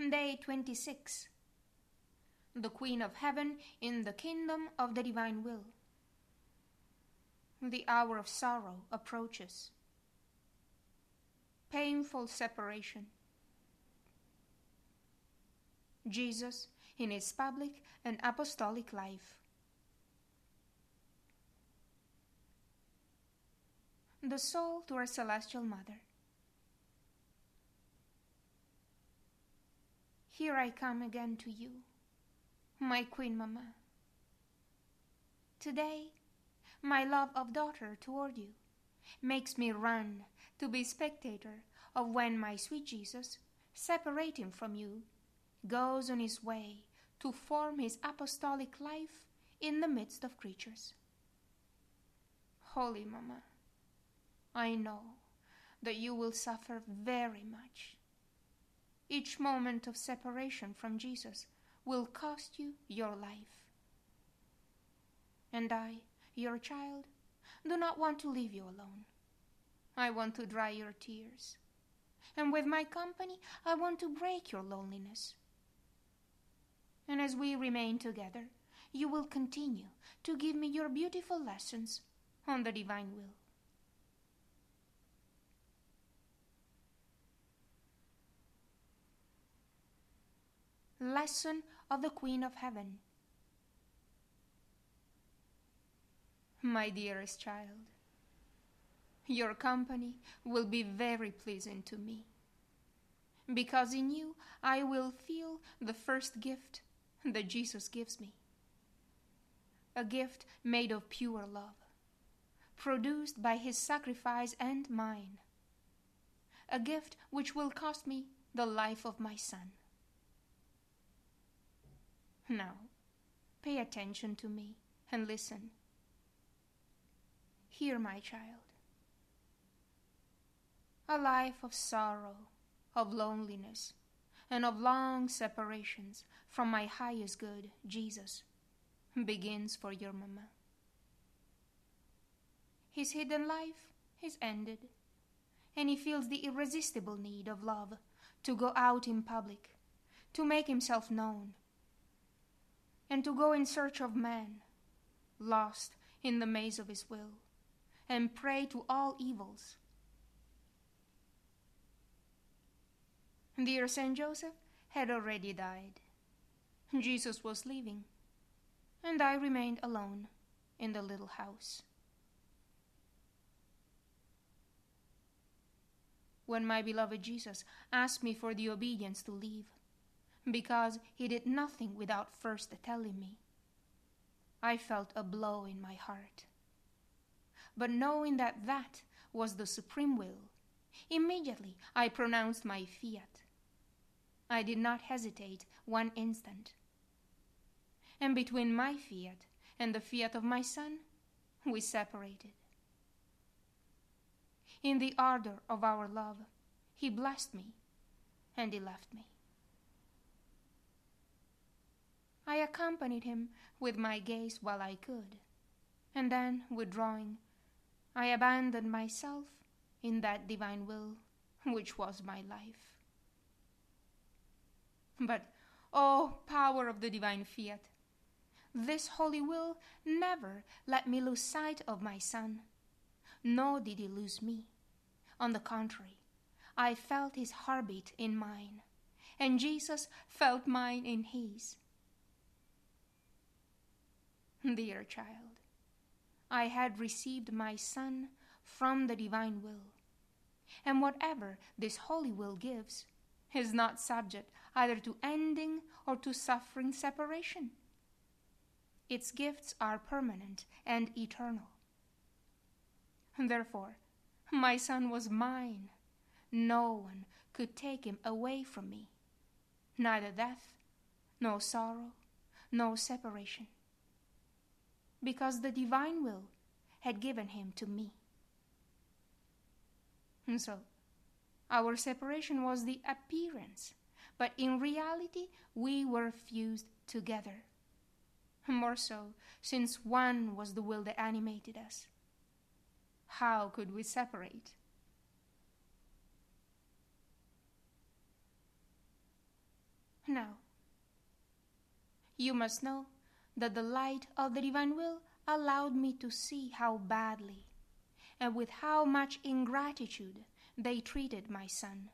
Day 26. The Queen of Heaven in the Kingdom of the Divine Will. The hour of sorrow approaches. Painful separation. Jesus in his public and apostolic life. The soul to our Celestial Mother. Here I come again to you, my Queen Mama. Today, my love of daughter toward you makes me run to be spectator of when my sweet Jesus, separating from you, goes on his way to form his apostolic life in the midst of creatures. Holy Mama, I know that you will suffer very much. Each moment of separation from Jesus will cost you your life. And I, your child, do not want to leave you alone. I want to dry your tears. And with my company, I want to break your loneliness. And as we remain together, you will continue to give me your beautiful lessons on the divine will. Lesson of the Queen of Heaven. My dearest child, your company will be very pleasing to me, because in you I will feel the first gift that Jesus gives me, a gift made of pure love, produced by his sacrifice and mine, a gift which will cost me the life of my son. Now, pay attention to me and listen. Hear, my child. A life of sorrow, of loneliness, and of long separations from my highest good, Jesus, begins for your Mama. His hidden life is ended, and he feels the irresistible need of love to go out in public, to make himself known, and to go in search of man, lost in the maze of his will, and prey to all evils. Dear Saint Joseph had already died. Jesus was leaving, and I remained alone in the little house. When my beloved Jesus asked me for the obedience to leave, because he did nothing without first telling me, I felt a blow in my heart. But knowing that that was the supreme will, immediately I pronounced my fiat. I did not hesitate one instant. And between my fiat and the fiat of my son, we separated. In the ardor of our love, he blessed me, and he left me. I accompanied him with my gaze while I could, and then, withdrawing, I abandoned myself in that divine will which was my life. But, oh, power of the divine fiat! This holy will never let me lose sight of my son, nor did he lose me. On the contrary, I felt his heartbeat in mine, and Jesus felt mine in his. Dear child, I had received my son from the divine will, and whatever this holy will gives is not subject either to ending or to suffering separation. Its gifts are permanent and eternal. Therefore, my son was mine. No one could take him away from me, neither death, nor sorrow, nor separation, because the divine will had given him to me. And so, our separation was the appearance, but in reality we were fused together. More so, since one was the will that animated us. How could we separate? Now, you must know that the light of the divine will allowed me to see how badly and with how much ingratitude they treated my son.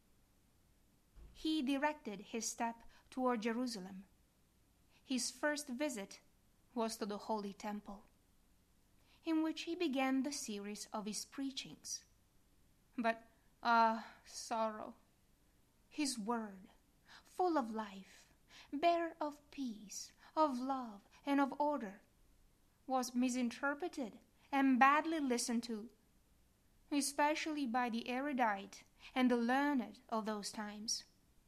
He directed his step toward Jerusalem. His first visit was to the Holy Temple, in which he began the series of his preachings. But, sorrow! His word, full of life, bearer of peace, of love, and of order, was misinterpreted and badly listened to, especially by the erudite and the learned of those times.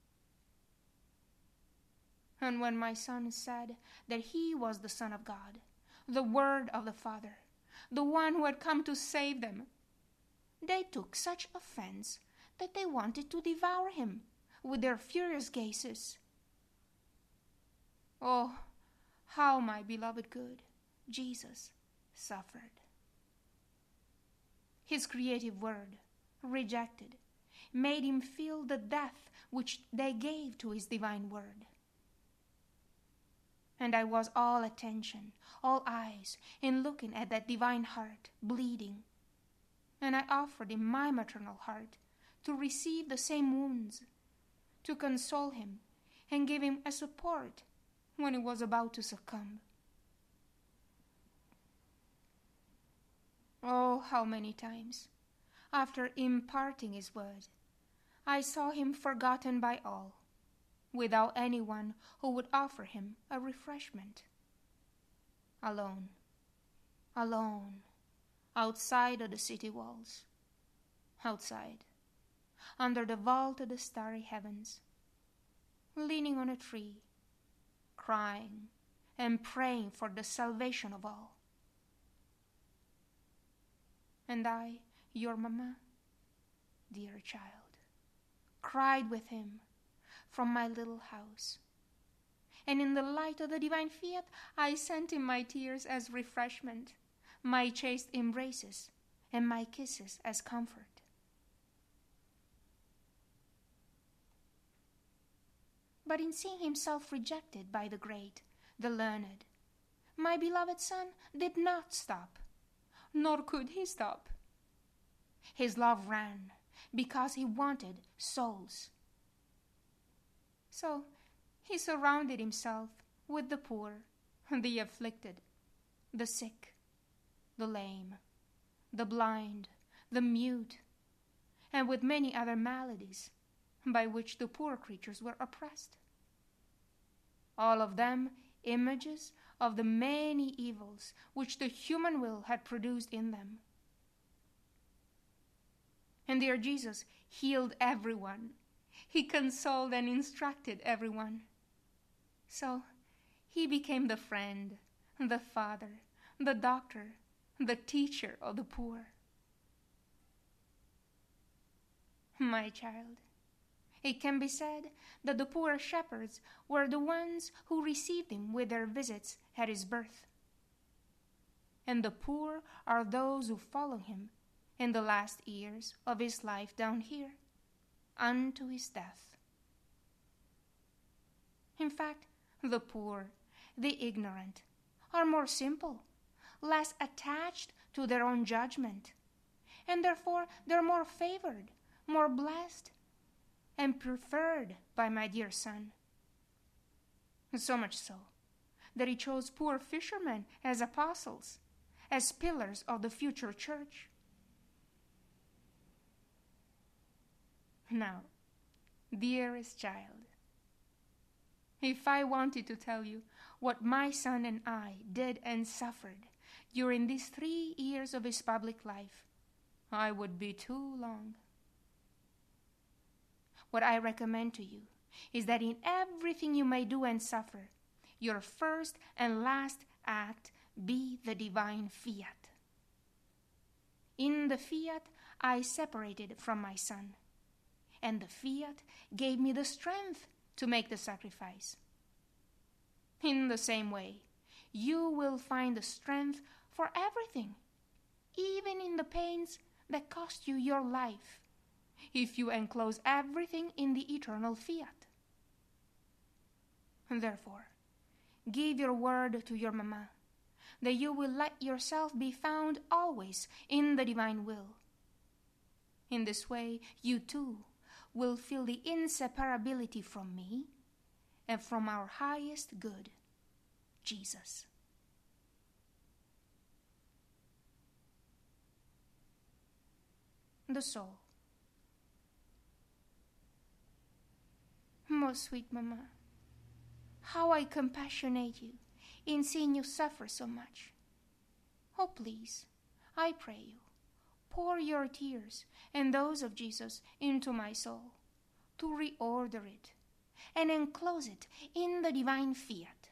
And when my son said that he was the Son of God, the Word of the Father, the one who had come to save them, they took such offense that they wanted to devour him with their furious gazes. Oh, how my beloved good Jesus suffered. His creative word, rejected, made him feel the death which they gave to his divine word. And I was all attention, all eyes, in looking at that divine heart bleeding. And I offered him my maternal heart to receive the same wounds, to console him and give him a support when he was about to succumb. Oh, how many times, after imparting his word, I saw him forgotten by all, without anyone who would offer him a refreshment. Alone, outside of the city walls, outside, under the vault of the starry heavens, leaning on a tree, crying and praying for the salvation of all. And I, your mamma, dear child, cried with him from my little house. And in the light of the divine fiat, I sent him my tears as refreshment, my chaste embraces, and my kisses as comfort. But in seeing himself rejected by the great, the learned, my beloved son did not stop, nor could he stop. His love ran because he wanted souls. So he surrounded himself with the poor, the afflicted, the sick, the lame, the blind, the mute, and with many other maladies by which the poor creatures were oppressed. All of them images of the many evils which the human will had produced in them. And dear Jesus healed everyone. He consoled and instructed everyone. So he became the friend, the father, the doctor, the teacher of the poor. My child, it can be said that the poor shepherds were the ones who received him with their visits at his birth. And the poor are those who follow him in the last years of his life down here, unto his death. In fact, the poor, the ignorant, are more simple, less attached to their own judgment, and therefore they're more favored, more blessed, and preferred by my dear son. So much so that he chose poor fishermen as apostles, as pillars of the future church. Now, dearest child, if I wanted to tell you what my son and I did and suffered during these 3 years of his public life, I would be too long. What I recommend to you is that in everything you may do and suffer, your first and last act be the divine fiat. In the fiat I separated from my son, and the fiat gave me the strength to make the sacrifice. In the same way, you will find the strength for everything, even in the pains that cost you your life, if you enclose everything in the eternal fiat. Therefore, give your word to your mamma, that you will let yourself be found always in the divine will. In this way, you too will feel the inseparability from me and from our highest good, Jesus. The Soul. Most sweet mamma, how I compassionate you in seeing you suffer so much. Oh, please, I pray you, pour your tears and those of Jesus into my soul, to reorder it and enclose it in the divine fiat,